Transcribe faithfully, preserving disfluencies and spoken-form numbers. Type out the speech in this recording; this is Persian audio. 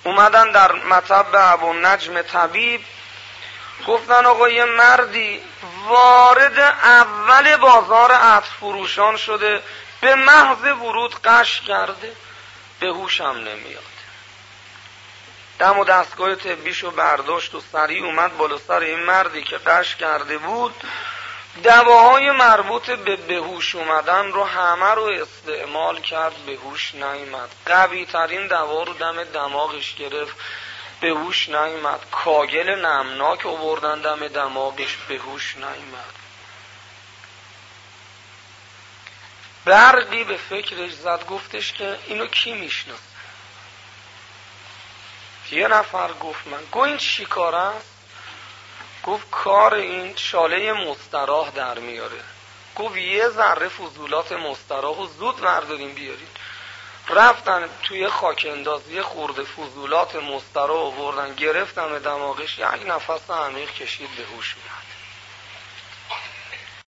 اومدن در مطب ابونجم طبیب، گفتن آقا یه مردی وارد اول بازار عطر فروشان شده، به محض ورود غش کرده، به هوش هم نمیاد. دم و دستگاه طبیشو برداشت و سریع اومد بالا سر این مردی که غش کرده بود، دواهای مربوط به بهوش اومدن رو همه رو استعمال کرد، بهوش نیامد. قوی ترین دوا رو دم دماغش گرفت، بهوش نیامد. کاگل نمناک آوردن دم دماغش، بهوش نیامد. برقی به فکرش زد، گفتش که اینو کی میشناسه؟ یه نفر گفت من. گفت این چی کار است؟ گفت کار این شاله مستراح در میاره. گفت یه ذره فضولات مستراح رو زود برداریم بیارید. رفتن توی خاک اندازی خورده فضولات مستراح آوردن، گرفتن به دماغش، یک نفس عمیق کشید، به هوش میاد.